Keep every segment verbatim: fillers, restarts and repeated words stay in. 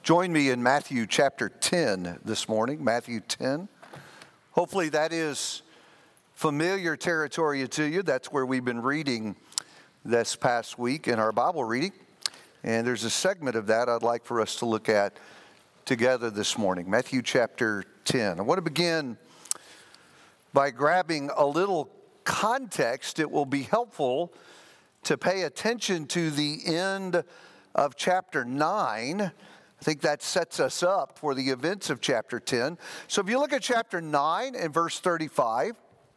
Join me in Matthew chapter ten this morning, Matthew ten. Hopefully that is familiar territory to you. That's where we've been reading this past week in our Bible reading. And there's a segment of that I'd like for us to look at together this morning, Matthew chapter ten. I want to begin by grabbing a little context. It will be helpful to pay attention to the end of chapter nine. I think that sets us up for the events of chapter ten. So if you look at chapter nine and verse thirty-five,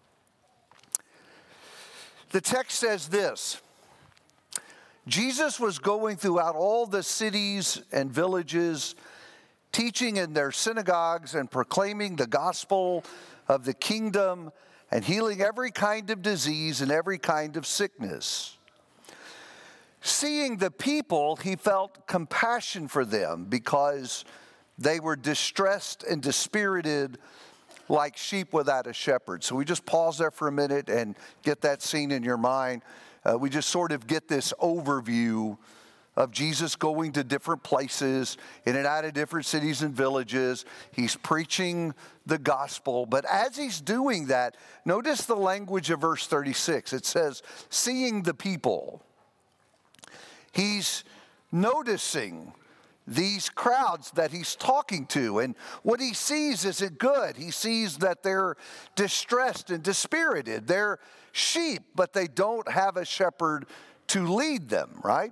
the text says this: Jesus was going throughout all the cities and villages, teaching in their synagogues and proclaiming the gospel of the kingdom and healing every kind of disease and every kind of sickness. Seeing the people, he felt compassion for them because they were distressed and dispirited like sheep without a shepherd. So we just pause there for a minute and get that scene in your mind. Uh, we just sort of get this overview of Jesus going to different places, in and out of different cities and villages. He's preaching the gospel. But as he's doing that, notice the language of verse thirty-six. It says, seeing the people. He's noticing these crowds that he's talking to, and what he sees isn't good. He sees that they're distressed and dispirited. They're sheep, but they don't have a shepherd to lead them, right?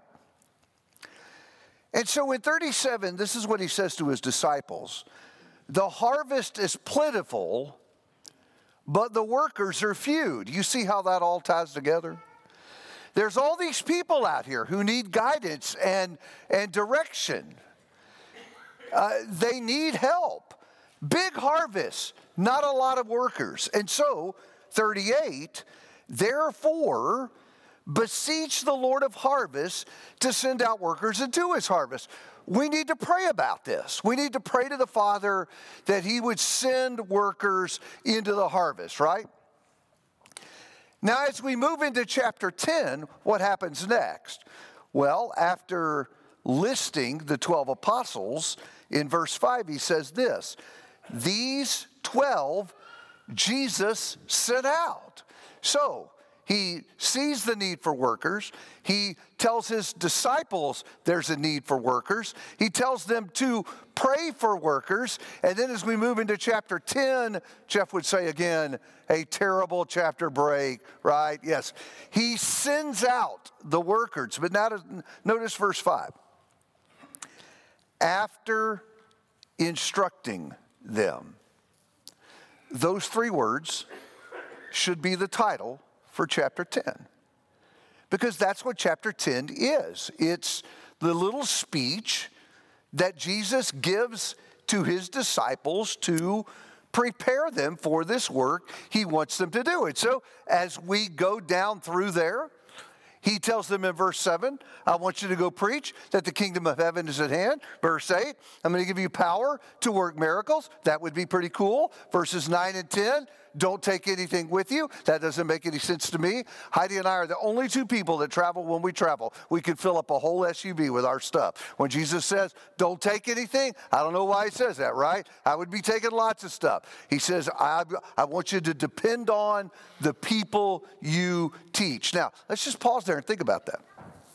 And so in thirty-seven, this is what he says to his disciples: the harvest is plentiful, but the workers are few. Do you see how that all ties together? There's all these people out here who need guidance and, and direction. Uh, they need help. Big harvest, not a lot of workers. And so, thirty-eight, therefore, beseech the Lord of harvest to send out workers into his harvest. We need to pray about this. We need to pray to the Father that he would send workers into the harvest, right? Now, as we move into chapter ten, what happens next? Well, after listing the twelve apostles, in verse five, he says this: these twelve Jesus sent out. So, he sees the need for workers. He tells his disciples there's a need for workers. He tells them to pray for workers. And then as we move into chapter ten, Jeff would say again, a terrible chapter break, right? Yes. He sends out the workers. But now notice verse five. After instructing them. Those three words should be the title for chapter ten, because that's what chapter ten is. It's the little speech that Jesus gives to his disciples to prepare them for this work he wants them to do. And so as we go down through there, he tells them in verse seven, I want you to go preach that the kingdom of heaven is at hand. Verse eight, I'm going to give you power to work miracles. That would be pretty cool. Verses nine and ten, don't take anything with you. That doesn't make any sense to me. Heidi and I are the only two people that travel when we travel. We could fill up a whole S U V with our stuff. When Jesus says, don't take anything, I don't know why he says that, right? I would be taking lots of stuff. He says, I, I want you to depend on the people you teach. Now, let's just pause there and think about that.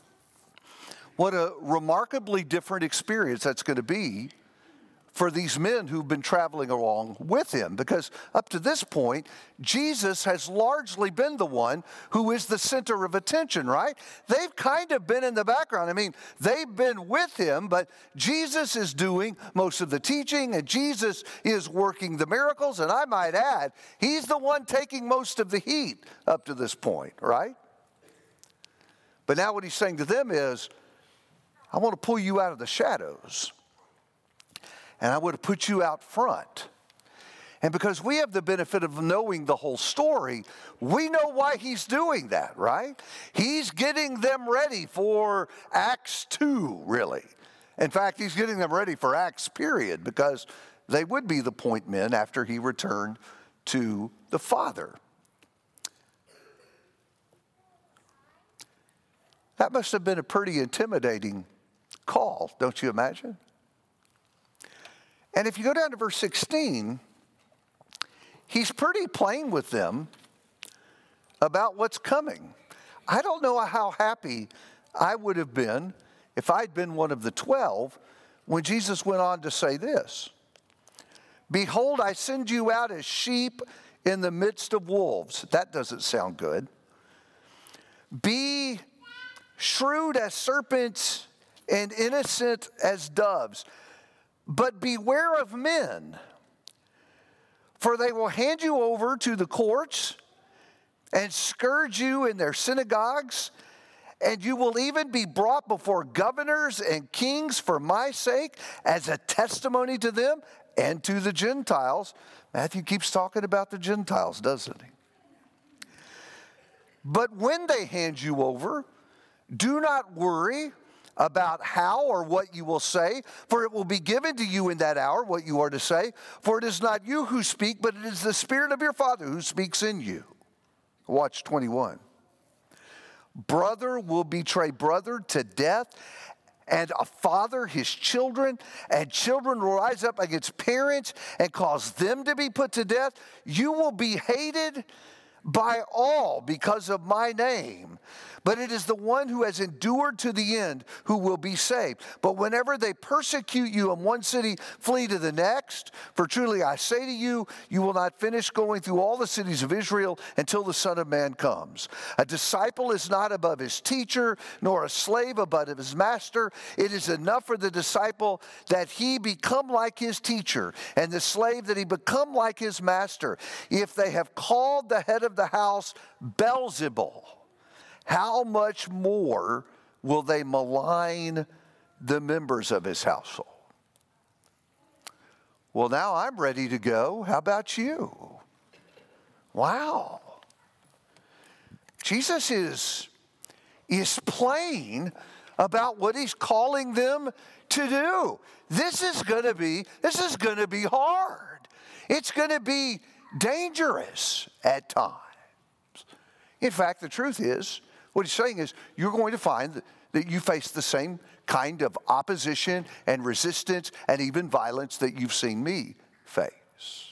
What a remarkably different experience that's going to be for these men who've been traveling along with him, because up to this point, Jesus has largely been the one who is the center of attention, right? They've kind of been in the background. I mean, they've been with him, but Jesus is doing most of the teaching, and Jesus is working the miracles, and I might add, he's the one taking most of the heat up to this point, right? But now what he's saying to them is, I want to pull you out of the shadows, and I want to put you out front. And because we have the benefit of knowing the whole story, we know why he's doing that, right? He's getting them ready for Acts two, really. In fact, he's getting them ready for Acts, period, because they would be the point men after he returned to the Father. That must have been a pretty intimidating call, don't you imagine? And if you go down to verse sixteen, he's pretty plain with them about what's coming. I don't know how happy I would have been if I'd been one of the twelve when Jesus went on to say this. Behold, I send you out as sheep in the midst of wolves. That doesn't sound good. Be shrewd as serpents and innocent as doves. But beware of men, for they will hand you over to the courts and scourge you in their synagogues, and you will even be brought before governors and kings for my sake as a testimony to them and to the Gentiles. Matthew keeps talking about the Gentiles, doesn't he? But when they hand you over, do not worry about how or what you will say, for it will be given to you in that hour what you are to say. For it is not you who speak, but it is the Spirit of your Father who speaks in you. Watch twenty-one. Brother will betray brother to death, and a father his children, and children will rise up against parents and cause them to be put to death. You will be hated by all because of my name, but it is the one who has endured to the end who will be saved. But whenever they persecute you in one city, flee to the next. For truly I say to you, you will not finish going through all the cities of Israel until the Son of Man comes. A disciple is not above his teacher, nor a slave above his master. It is enough for the disciple that he become like his teacher, and the slave that he become like his master. If they have called the head of the house Beelzebul, how much more will they malign the members of his household? Well, now I'm ready to go. How about you? Wow. Jesus is, is plain about what he's calling them to do. This is going to be, this is going to be hard. It's going to be dangerous at times. In fact, the truth is, what he's saying is, you're going to find that you face the same kind of opposition and resistance and even violence that you've seen me face.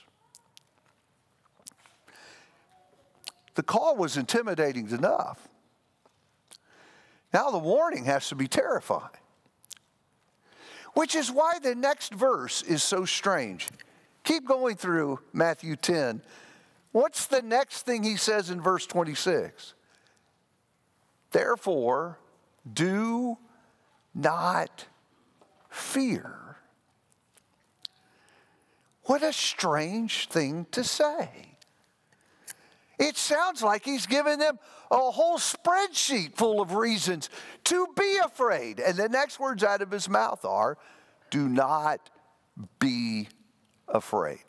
The call was intimidating enough. Now the warning has to be terrifying. Which is why the next verse is so strange. Keep going through Matthew ten. What's the next thing he says in verse twenty-six? Therefore, do not fear. What a strange thing to say. It sounds like he's given them a whole spreadsheet full of reasons to be afraid. And the next words out of his mouth are, do not be afraid.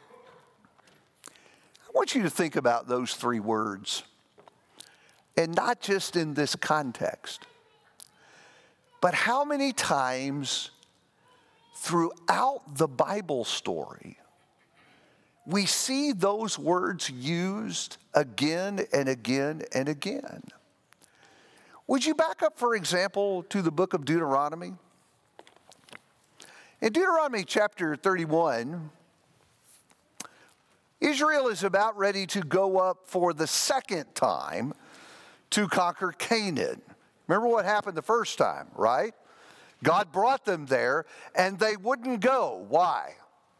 I want you to think about those three words. And not just in this context, but how many times throughout the Bible story we see those words used again and again and again. Would you back up, for example, to the book of Deuteronomy? In Deuteronomy chapter thirty-one, Israel is about ready to go up for the second time to conquer Canaan. Remember what happened the first time, right? God brought them there, and they wouldn't go. Why?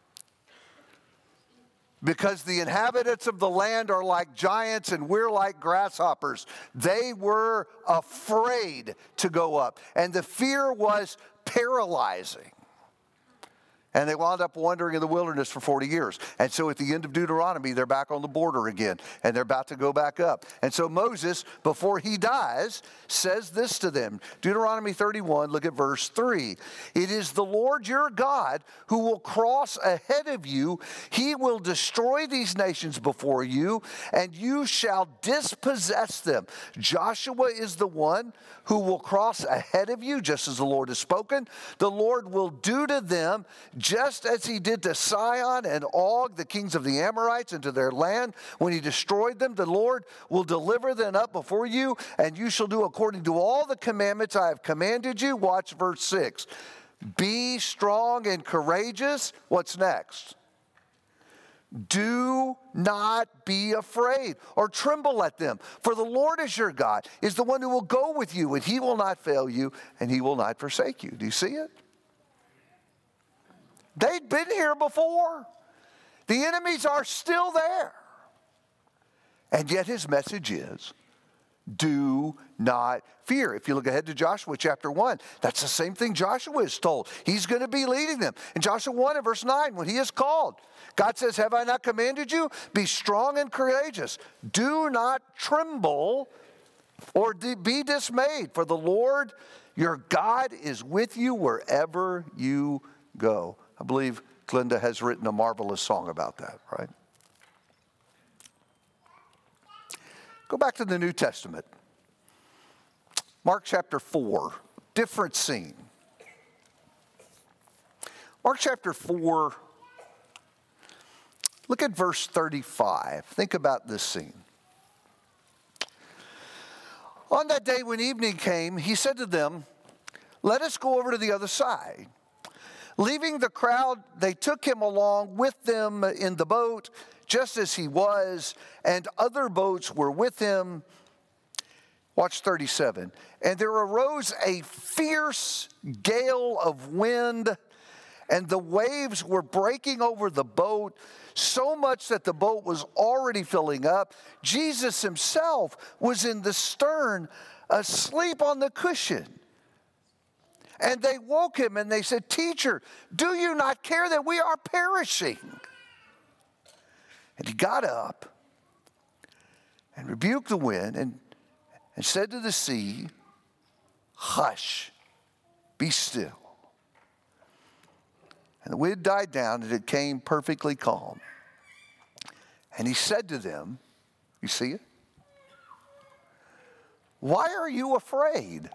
Because the inhabitants of the land are like giants and we're like grasshoppers. They were afraid to go up, and the fear was paralyzing. And they wound up wandering in the wilderness for forty years. And so at the end of Deuteronomy, they're back on the border again. And they're about to go back up. And so Moses, before he dies, says this to them. Deuteronomy thirty-one, look at verse three. It is the Lord your God who will cross ahead of you. He will destroy these nations before you, and you shall dispossess them. Joshua is the one who will cross ahead of you, just as the Lord has spoken. The Lord will do to them just as he did to Sihon and Og, the kings of the Amorites, and to their land. When he destroyed them, the Lord will deliver them up before you, and you shall do according to all the commandments I have commanded you. Watch verse six. Be strong and courageous. What's next? Do not be afraid or tremble at them. For the Lord is your God, is the one who will go with you, and he will not fail you, and he will not forsake you. Do you see it? They'd been here before. The enemies are still there. And yet his message is, do not fear. If you look ahead to Joshua chapter one, that's the same thing Joshua is told. He's going to be leading them. In Joshua one and verse nine, when he is called, God says, have I not commanded you? Be strong and courageous. Do not tremble or be dismayed, for the Lord your God is with you wherever you go. I believe Glenda has written a marvelous song about that, right? Go back to the New Testament. Mark chapter four, different scene. Mark chapter four, look at verse thirty-five. Think about this scene. On that day when evening came, he said to them, let us go over to the other side. Leaving the crowd, they took him along with them in the boat, just as he was, and other boats were with him. Watch thirty-seven. And there arose a fierce gale of wind, and the waves were breaking over the boat, so much that the boat was already filling up. Jesus himself was in the stern, asleep on the cushion. And they woke him and they said, Teacher, do you not care that we are perishing? And he got up and rebuked the wind and, and said to the sea, hush, be still. And the wind died down and it came perfectly calm. And he said to them, you see it? Why are you afraid?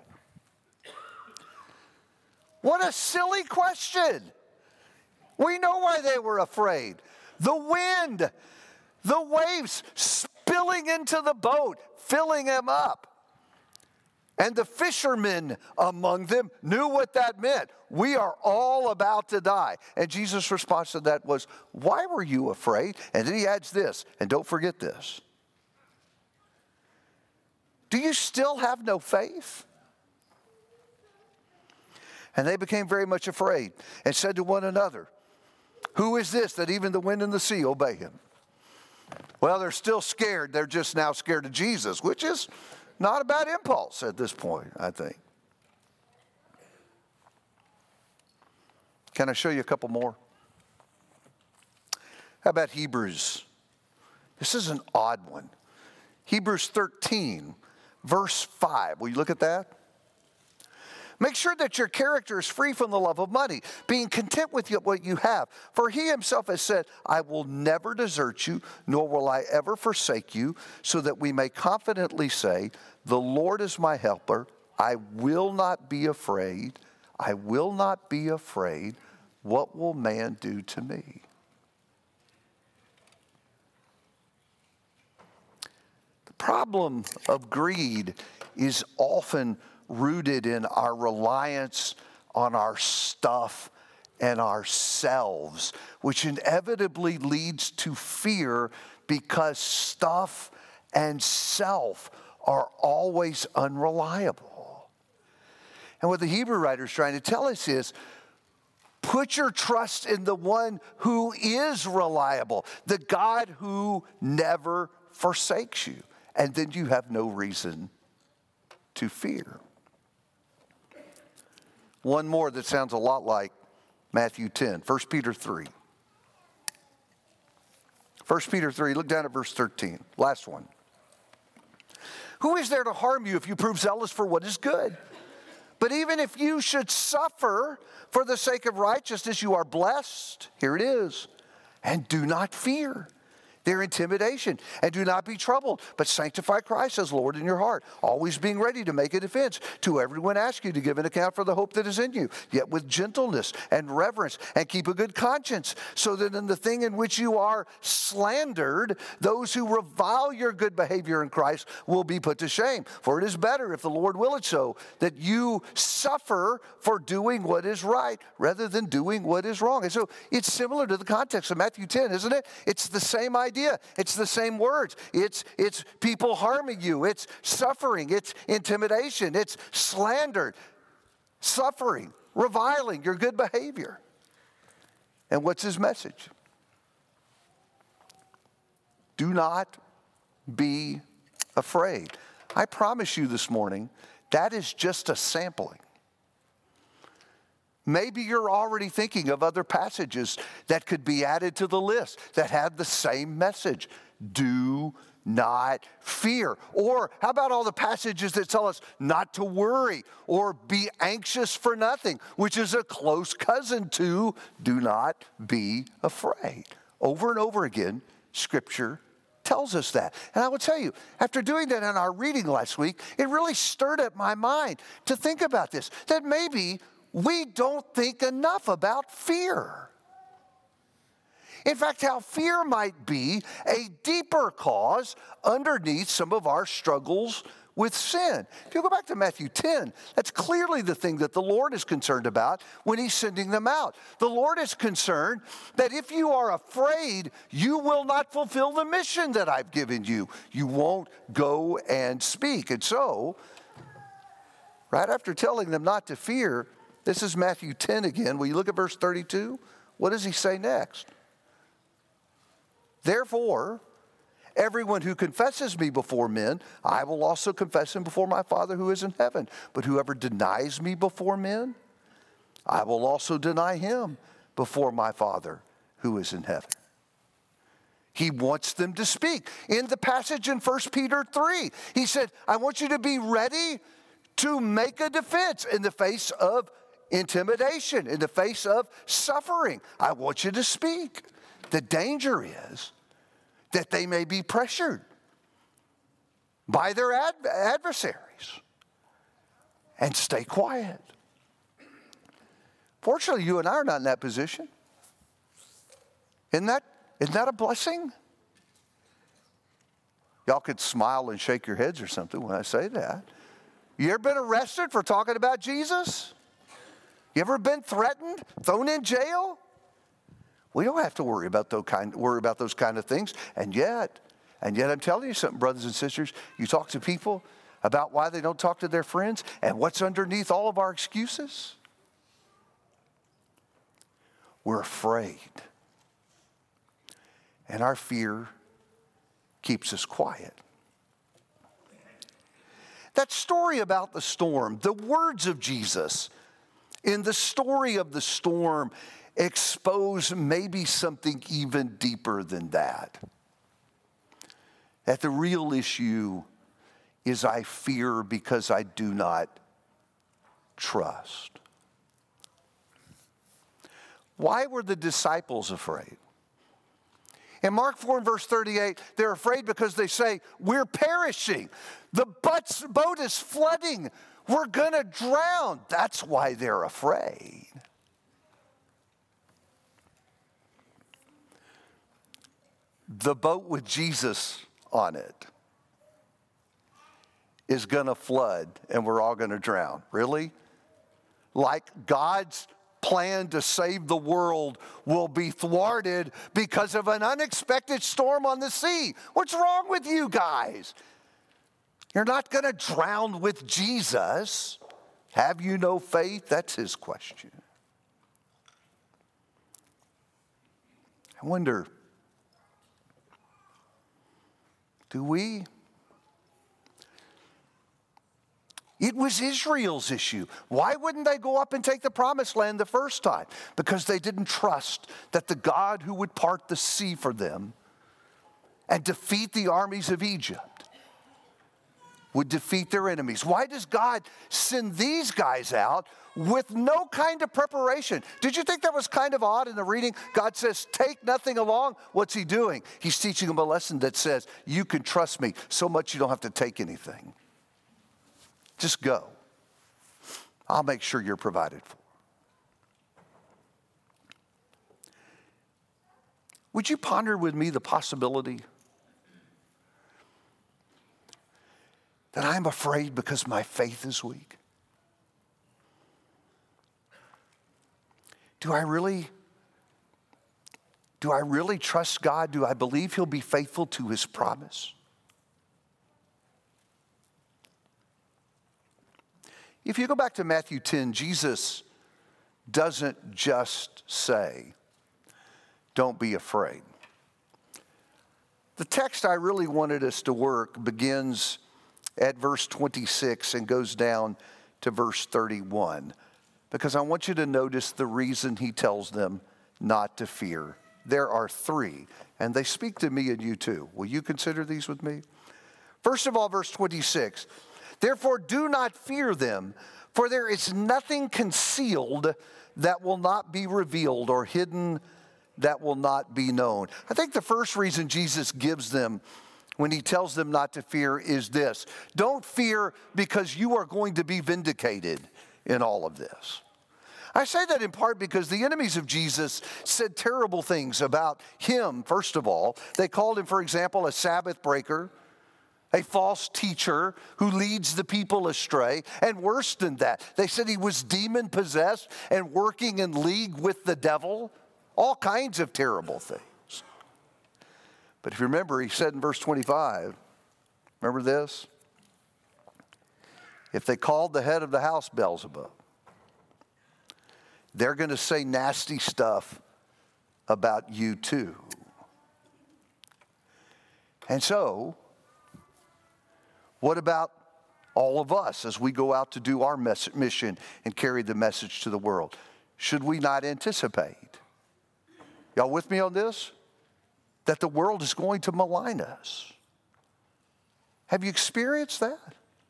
What a silly question. We know why they were afraid. The wind, the waves spilling into the boat, filling them up. And the fishermen among them knew what that meant. We are all about to die. And Jesus' response to that was, why were you afraid? And then he adds this, and don't forget this. Do you still have no faith? And they became very much afraid and said to one another, who is this that even the wind and the sea obey him? Well, they're still scared. They're just now scared of Jesus, which is not a bad impulse at this point, I think. Can I show you a couple more? How about Hebrews? This is an odd one. Hebrews thirteen, verse five. Will you look at that? Make sure that your character is free from the love of money, being content with what you have. For he himself has said, I will never desert you, nor will I ever forsake you, so that we may confidently say, the Lord is my helper. I will not be afraid. I will not be afraid. What will man do to me? The problem of greed is often rooted in our reliance on our stuff and ourselves, which inevitably leads to fear because stuff and self are always unreliable. And what the Hebrew writer is trying to tell us is, put your trust in the one who is reliable, the God who never forsakes you, and then you have no reason to fear. One more that sounds a lot like Matthew ten, First Peter three. First Peter three, look down at verse thirteen, last one. Who is there to harm you if you prove zealous for what is good? But even if you should suffer for the sake of righteousness, you are blessed. Here it is. And do not fear. their intimidation. And do not be troubled, but sanctify Christ as Lord in your heart, always being ready to make a defense to everyone ask you to give an account for the hope that is in you, yet with gentleness and reverence, and keep a good conscience, so that in the thing in which you are slandered, those who revile your good behavior in Christ will be put to shame. For it is better, if the Lord will it so, that you suffer for doing what is right rather than doing what is wrong. And so it's similar to the context of Matthew ten, isn't it? It's the same idea. It's the same words. It's, it's people harming you. It's suffering. It's intimidation. It's slander, suffering, reviling your good behavior. And what's his message? Do not be afraid. I promise you this morning, that is just a sampling. Maybe you're already thinking of other passages that could be added to the list that have the same message. Do not fear. Or how about all the passages that tell us not to worry or be anxious for nothing, which is a close cousin to do not be afraid. Over and over again, Scripture tells us that. And I will tell you, after doing that in our reading last week, it really stirred up my mind to think about this, that maybe we don't think enough about fear. In fact, how fear might be a deeper cause underneath some of our struggles with sin. If you go back to Matthew ten, that's clearly the thing that the Lord is concerned about when he's sending them out. The Lord is concerned that if you are afraid, you will not fulfill the mission that I've given you. You won't go and speak. And so, right after telling them not to fear, this is Matthew ten again. Will you look at verse thirty-two? What does he say next? Therefore, everyone who confesses me before men, I will also confess him before my Father who is in heaven. But whoever denies me before men, I will also deny him before my Father who is in heaven. He wants them to speak. In the passage in First Peter three, he said, I want you to be ready to make a defense in the face of intimidation, in the face of suffering. I want you to speak. The danger is that they may be pressured by their ad- adversaries and stay quiet. Fortunately, you and I are not in that position. Isn't that, isn't that a blessing? Y'all could smile and shake your heads or something when I say that. You ever been arrested for talking about Jesus? You ever been threatened, thrown in jail? We don't have to worry about those kind, worry about those kind of things. And yet, and yet I'm telling you something, brothers and sisters, you talk to people about why they don't talk to their friends and what's underneath all of our excuses. We're afraid. And our fear keeps us quiet. That story about the storm, the words of Jesus in the story of the storm expose maybe something even deeper than that. That the real issue is I fear because I do not trust. Why were the disciples afraid? In Mark four and verse thirty-eight, they're afraid because they say, we're perishing. The boat is flooding. We're going to drown. That's why they're afraid. The boat with Jesus on it is going to flood and we're all going to drown. Really? Like God's plan to save the world will be thwarted because of an unexpected storm on the sea. What's wrong with you guys? You're not going to drown with Jesus. Have you no faith? That's his question. I wonder, do we? It was Israel's issue. Why wouldn't they go up and take the promised land the first time? Because they didn't trust that the God who would part the sea for them and defeat the armies of Egypt would defeat their enemies. Why does God send these guys out with no kind of preparation. Did you think that was kind of odd in the reading? God says, take nothing along. What's he doing? He's teaching them a lesson that says, you can trust me so much you don't have to take anything. Just go. I'll make sure you're provided for. Would you ponder with me the possibility that I'm afraid because my faith is weak? Do I really, do I really trust God? Do I believe he'll be faithful to his promise? If you go back to Matthew ten, Jesus doesn't just say, don't be afraid. The text I really wanted us to work begins at verse twenty-six and goes down to verse thirty-one, because I want you to notice the reason he tells them not to fear. There are three, and they speak to me and you too. Will you consider these with me? First of all, verse twenty-six, therefore do not fear them, for there is nothing concealed that will not be revealed, or hidden that will not be known. I think the first reason Jesus gives them when he tells them not to fear is this: don't fear because you are going to be vindicated in all of this. I say that in part because the enemies of Jesus said terrible things about him, first of all. They called him, for example, a Sabbath breaker, a false teacher who leads the people astray. And worse than that, they said he was demon-possessed and working in league with the devil. All kinds of terrible things. But if you remember, he said in verse twenty-five, remember this? If they called the head of the house Beelzebub, they're going to say nasty stuff about you too. And so, what about all of us as we go out to do our mes- mission and carry the message to the world? Should we not anticipate? Y'all with me on this? That the world is going to malign us. Have you experienced that?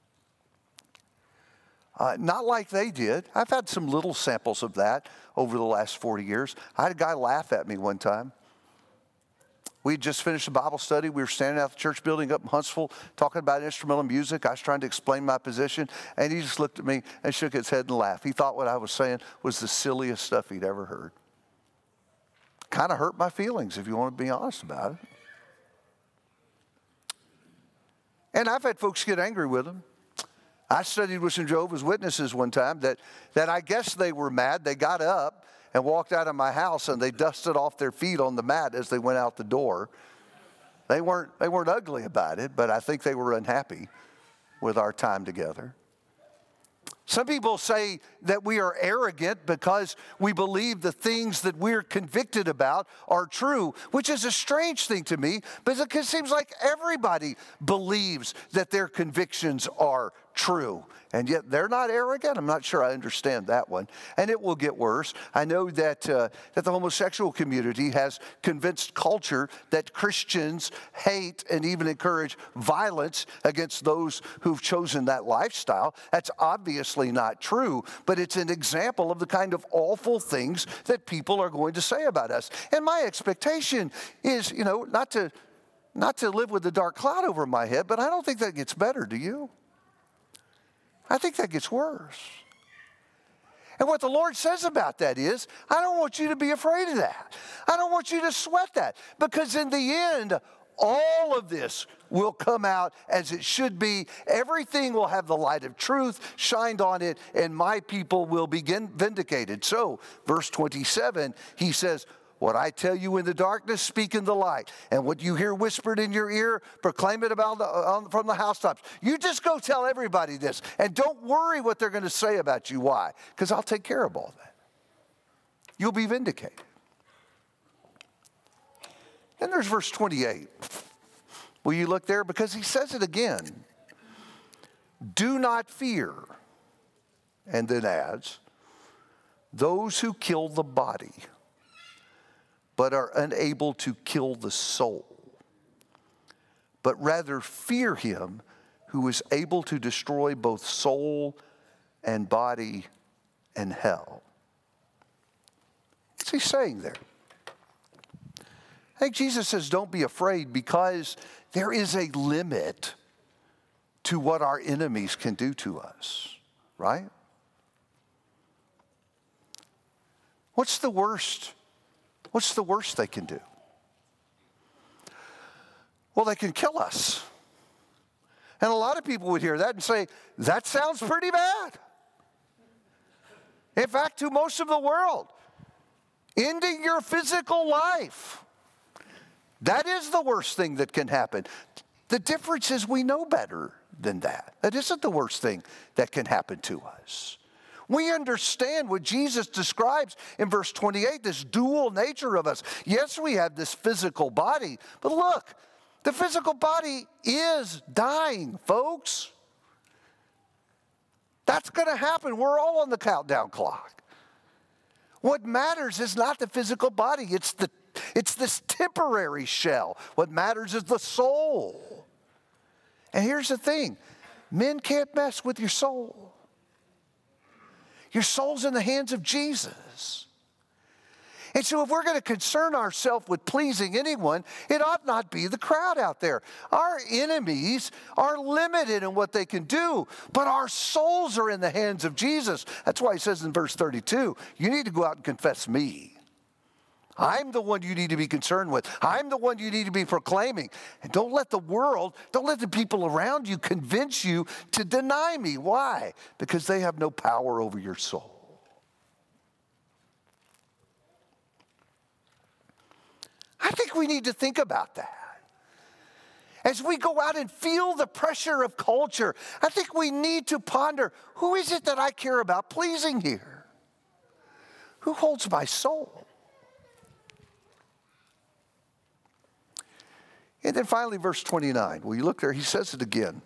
Uh, not like they did. I've had some little samples of that over the last forty years. I had a guy laugh at me one time. We had just finished a Bible study. We were standing out the church building up in Huntsville talking about instrumental music. I was trying to explain my position, and he just looked at me and shook his head and laughed. He thought what I was saying was the silliest stuff he'd ever heard. Kind of hurt my feelings, if you want to be honest about it. And I've had folks get angry with him. I studied with some Jehovah's Witnesses one time that, that I guess they were mad. They got up and walked out of my house, and they dusted off their feet on the mat as they went out the door. They weren't, they weren't ugly about it, but I think they were unhappy with our time together. Some people say that we are arrogant because we believe the things that we're convicted about are true, which is a strange thing to me, because it seems like everybody believes that their convictions are true. And yet they're not arrogant. I'm not sure I understand that one. And it will get worse. I know that, uh, that the homosexual community has convinced culture that Christians hate and even encourage violence against those who've chosen that lifestyle. That's obviously not true, but it's an example of the kind of awful things that people are going to say about us. And my expectation is, you know, not to, not to live with a dark cloud over my head, but I don't think that gets better, do you? I think that gets worse. And what the Lord says about that is, I don't want you to be afraid of that. I don't want you to sweat that, because in the end, all of this will come out as it should be. Everything will have the light of truth shined on it, and my people will be vindicated. So, verse twenty-seven, he says, what I tell you in the darkness, speak in the light. And what you hear whispered in your ear, proclaim it about the, uh, from the housetops. You just go tell everybody this. And don't worry what they're going to say about you. Why? Because I'll take care of all that. You'll be vindicated. And there's verse twenty-eight. Will you look there? Because he says it again. Do not fear. And then adds, those who kill the body, but are unable to kill the soul, but rather fear him who is able to destroy both soul and body and hell. What's he saying there? I think Jesus says, don't be afraid, because there is a limit to what our enemies can do to us, right? What's the worst? What's the worst they can do? Well, they can kill us. And a lot of people would hear that and say, that sounds pretty bad. In fact, to most of the world, ending your physical life, that is the worst thing that can happen. The difference is we know better than that. That isn't the worst thing that can happen to us. We understand what Jesus describes in verse twenty-eight, this dual nature of us. Yes, we have this physical body, but look, the physical body is dying, folks. That's going to happen. We're all on the countdown clock. What matters is not the physical body. It's the it's this temporary shell. What matters is the soul. And here's the thing. Men can't mess with your soul. Your soul's in the hands of Jesus. And so if we're going to concern ourselves with pleasing anyone, it ought not be the crowd out there. Our enemies are limited in what they can do, but our souls are in the hands of Jesus. That's why he says in verse thirty-two, you need to go out and confess me. I'm the one you need to be concerned with. I'm the one you need to be proclaiming. And don't let the world, don't let the people around you convince you to deny me. Why? Because they have no power over your soul. I think we need to think about that. As we go out and feel the pressure of culture, I think we need to ponder, who is it that I care about pleasing here? Who holds my soul? And then finally, verse twenty-nine. Well, you look there, he says it again.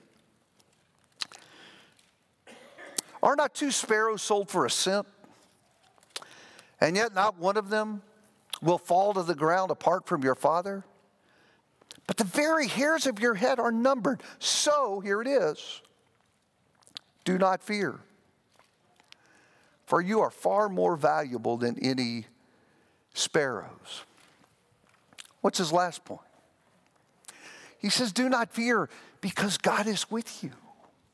Are not two sparrows sold for a cent? And yet not one of them will fall to the ground apart from your Father? But the very hairs of your head are numbered. So, here it is. Do not fear, for you are far more valuable than any sparrows. What's his last point? He says, do not fear, because God is with you.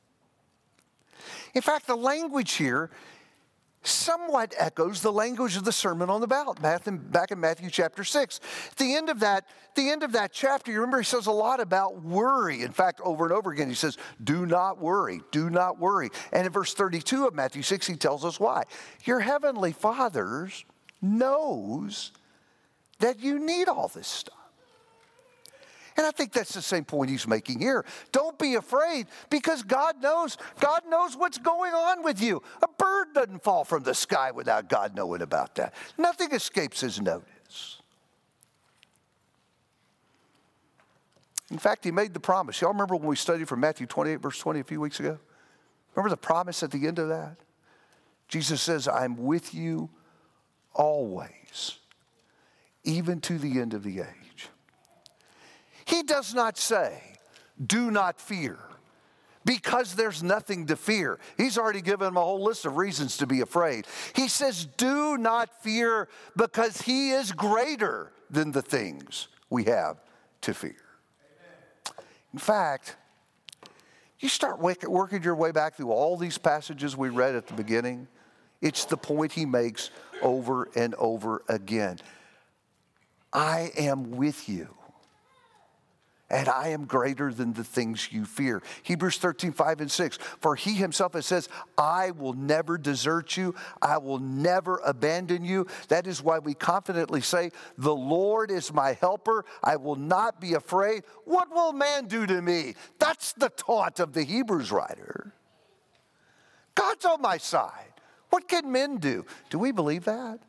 In fact, the language here somewhat echoes the language of the Sermon on the Mount, back in Matthew chapter six. At the end of that, the end of that chapter, you remember he says a lot about worry. In fact, over and over again, he says, do not worry, do not worry. And in verse thirty-two of Matthew six, he tells us why. Your heavenly Father knows that you need all this stuff. And I think that's the same point he's making here. Don't be afraid, because God knows, God knows what's going on with you. A bird doesn't fall from the sky without God knowing about that. Nothing escapes his notice. In fact, he made the promise. Y'all remember when we studied from Matthew twenty-eight, verse twenty a few weeks ago? Remember the promise at the end of that? Jesus says, I'm with you always, even to the end of the age. He does not say, do not fear, because there's nothing to fear. He's already given them a whole list of reasons to be afraid. He says, do not fear, because he is greater than the things we have to fear. Amen. In fact, you start working your way back through all these passages we read at the beginning, it's the point he makes over and over again. I am with you. And I am greater than the things you fear. Hebrews thirteen, five and six. For he himself, it says, I will never desert you. I will never abandon you. That is why we confidently say, the Lord is my helper. I will not be afraid. What will man do to me? That's the taunt of the Hebrews writer. God's on my side. What can men do? Do we believe that?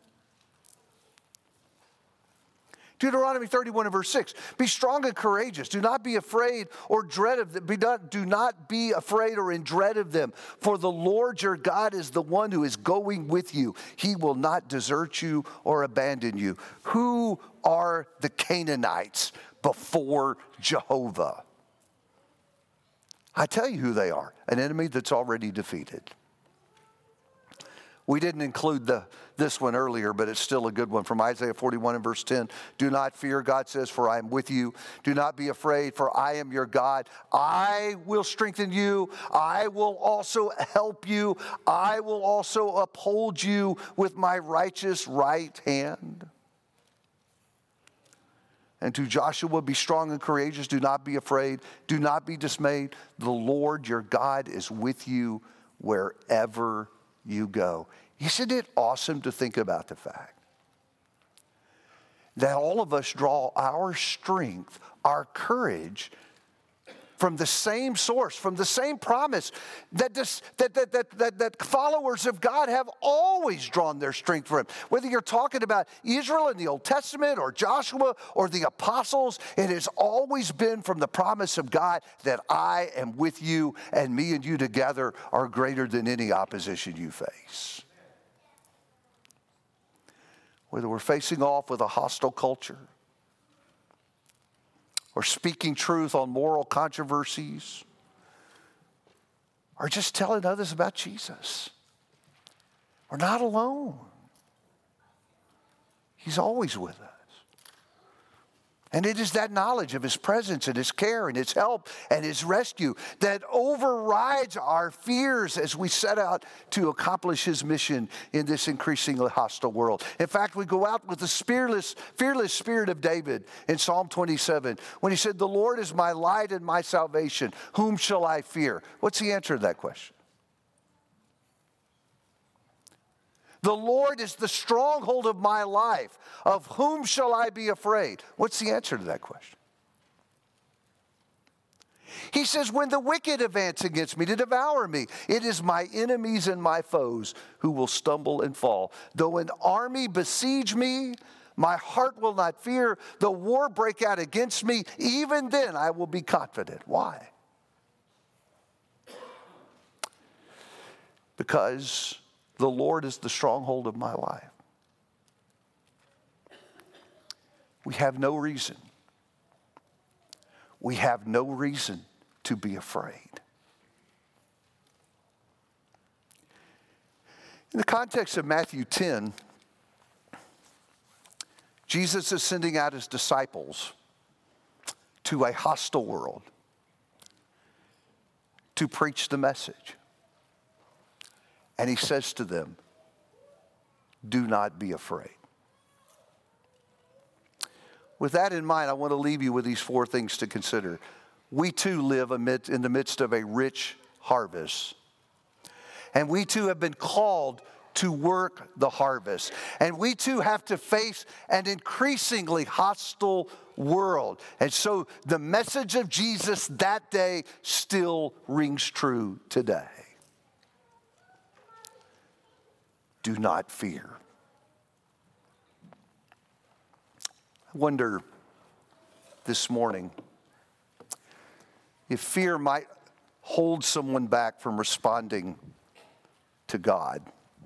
Deuteronomy thirty-one and verse six, be strong and courageous. Do not be afraid or dread of them. Be not, do not be afraid or in dread of them. For the Lord your God is the one who is going with you. He will not desert you or abandon you. Who are the Canaanites before Jehovah? I tell you who they are, an enemy that's already defeated. We didn't include the, this one earlier, but it's still a good one from Isaiah forty-one and verse ten. Do not fear, God says, for I am with you. Do not be afraid, for I am your God. I will strengthen you. I will also help you. I will also uphold you with my righteous right hand. And to Joshua, be strong and courageous. Do not be afraid. Do not be dismayed. The Lord your God is with you wherever you go. Isn't it awesome to think about the fact that all of us draw our strength, our courage from the same source, from the same promise that, this, that, that, that, that, that followers of God have always drawn their strength from. Whether you're talking about Israel in the Old Testament or Joshua or the apostles, it has always been from the promise of God that I am with you and me and you together are greater than any opposition you face. Whether we're facing off with a hostile culture, or speaking truth on moral controversies, or just telling others about Jesus. We're not alone. He's always with us. And it is that knowledge of his presence and his care and his help and his rescue that overrides our fears as we set out to accomplish his mission in this increasingly hostile world. In fact, we go out with the fearless, fearless spirit of David in Psalm twenty-seven when he said, the Lord is my light and my salvation. Whom shall I fear? What's the answer to that question? The Lord is the stronghold of my life. Of whom shall I be afraid? What's the answer to that question? He says, when the wicked advance against me to devour me, it is my enemies and my foes who will stumble and fall. Though an army besiege me, my heart will not fear. Though war break out against me, even then I will be confident. Why? Because the Lord is the stronghold of my life. We have no reason. We have no reason to be afraid. In the context of Matthew ten, Jesus is sending out his disciples to a hostile world to preach the message. And he says to them, do not be afraid. With that in mind, I want to leave you with these four things to consider. We too live amid, in the midst of a rich harvest. And we too have been called to work the harvest. And we too have to face an increasingly hostile world. And so the message of Jesus that day still rings true today. Do not fear. I wonder this morning if fear might hold someone back from responding to God.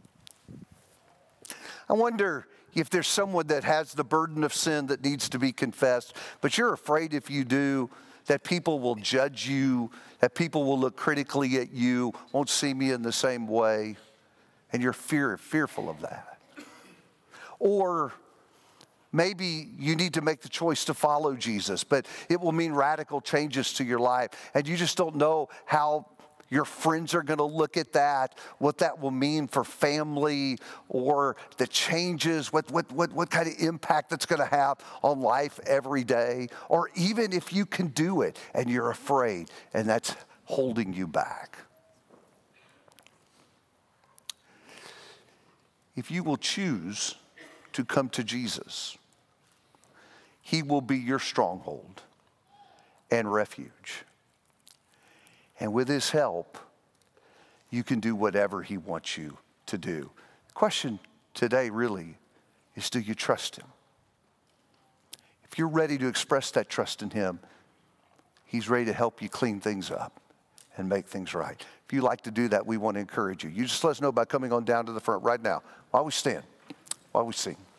I wonder if there's someone that has the burden of sin that needs to be confessed, but you're afraid if you do that people will judge you, that people will look critically at you, won't see me in the same way. And you're fear, fearful of that. Or maybe you need to make the choice to follow Jesus, but it will mean radical changes to your life. And you just don't know how your friends are going to look at that, what that will mean for family, or the changes, what, what, what, what kind of impact that's going to have on life every day. Or even if you can do it and you're afraid and that's holding you back. If you will choose to come to Jesus, he will be your stronghold and refuge. And with his help, you can do whatever he wants you to do. The question today really is, do you trust him? If you're ready to express that trust in him, he's ready to help you clean things up and make things right. If you'd like to do that, we want to encourage you. You just let us know by coming on down to the front right now while we stand, while we sing.